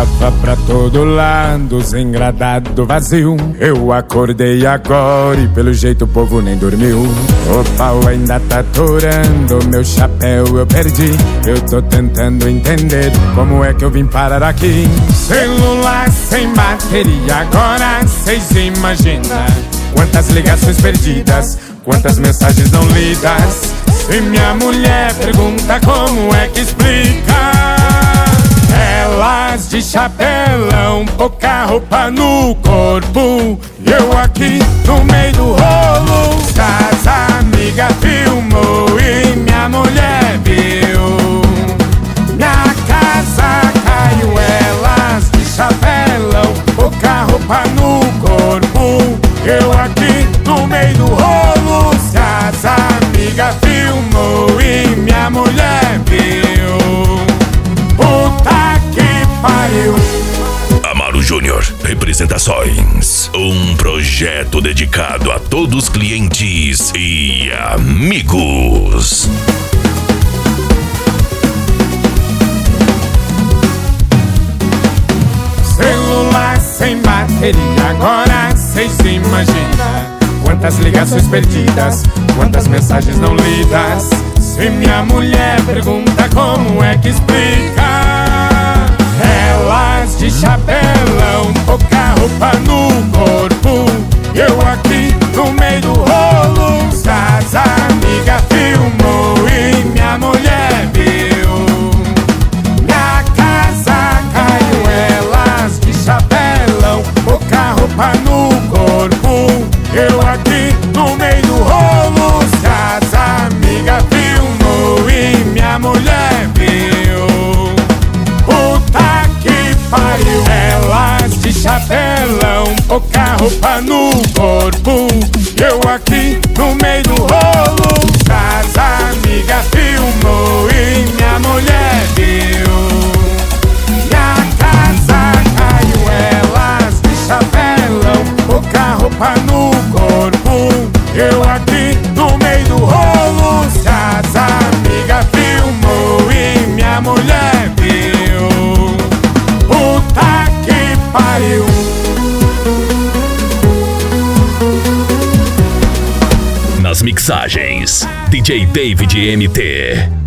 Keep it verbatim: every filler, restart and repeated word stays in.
Olhava pra todo lado, sem gradado vazio. Eu acordei agora e pelo jeito o povo nem dormiu. O pau ainda tá atorando, meu chapéu eu perdi. Eu tô tentando entender como é que eu vim parar aqui. Celular sem bateria, agora cês imaginam quantas ligações perdidas, quantas mensagens não lidas. E minha mulher pergunta como é que explica. Elas de chapelão, pouca roupa no corpo, e eu aqui no meio do rolo. As amigas filmou e minha mulher viu. Minha casa caiu, elas de chapelão, pouca roupa no corpo, eu aqui no meio do rolo. Se as amigas filmou e minha mulher viu. Puta que pariu. Amaro Júnior Representações, um projeto dedicado a todos os clientes e amigos. Celular sem bateria, agora cês imaginam quantas ligações perdidas, quantas mensagens não lidas. Se minha mulher pergunta como é que explica. Elas de chapelão, pouca roupa no corpo, eu aqui no meio do rolo. Se as amigas filmou e minha mulher viu. Minha casa caiu, elas de chapelão, pouca roupa no corpo, eu aqui no meio do rolo. Se as amigas filmou e minha mulher viu. Puta que pariu. Elas de chapelão, pouca roupa no corpo, eu aqui no meio do rolo. Se as amigas filmou e minha mulher viu. Minha casa caiu, elas de chapelão, pouca roupa no corpo, eu aqui no meio do rolo. Se as amigas filmou e minha mulher viu. Puta que pariu. Nas mixagens, D J David M T.